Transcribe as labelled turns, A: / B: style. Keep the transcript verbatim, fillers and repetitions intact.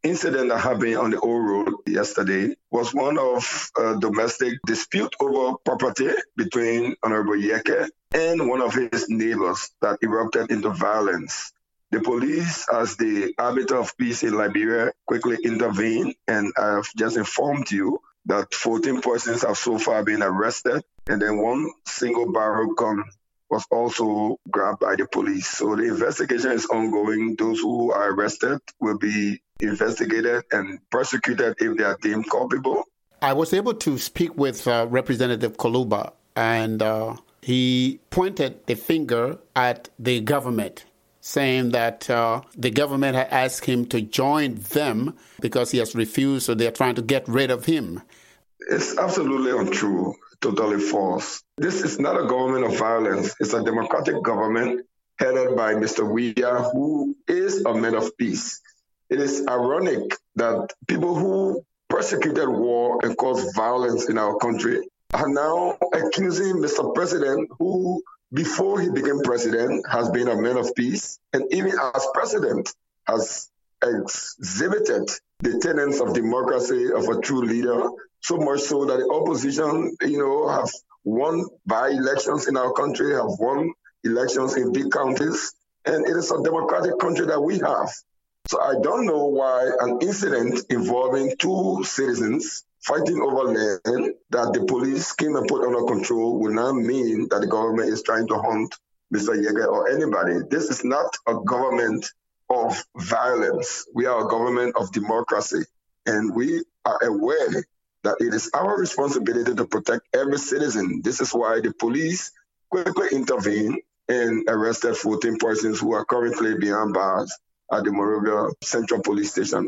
A: incident that happened on the old road yesterday was one of a domestic dispute over property between Honorable Yeke and one of his neighbors that erupted into violence. The police, as the arbiter of peace in Liberia, quickly intervened, and I've just informed you that fourteen persons have so far been arrested, and then one single barrel gun was also grabbed by the police. So the investigation is ongoing. Those who are arrested will be investigated and prosecuted if they are deemed culpable.
B: I was able to speak with uh, Representative Koluba, and uh, he pointed the finger at the government, saying that uh, the government had asked him to join them because he has refused, so they're trying to get rid of him.
A: It's absolutely untrue, totally false. This is not a government of violence. It's a democratic government headed by Mister Weah, who is a man of peace. It is ironic that people who persecuted war and caused violence in our country are now accusing Mister President, who before he became president has been a man of peace, and even as president has exhibited the tenets of democracy of a true leader, so much so that the opposition, you know, have won by-elections in our country, have won elections in big counties, and it is a democratic country that we have. So I don't know why an incident involving two citizens fighting over land that the police came and put under control will not mean that the government is trying to hunt Mister Yeke or anybody. This is not a government of violence. We are a government of democracy, and we are aware that it is our responsibility to protect every citizen. This is why the police quickly intervened and arrested fourteen persons who are currently behind bars at the Monrovia Central Police Station.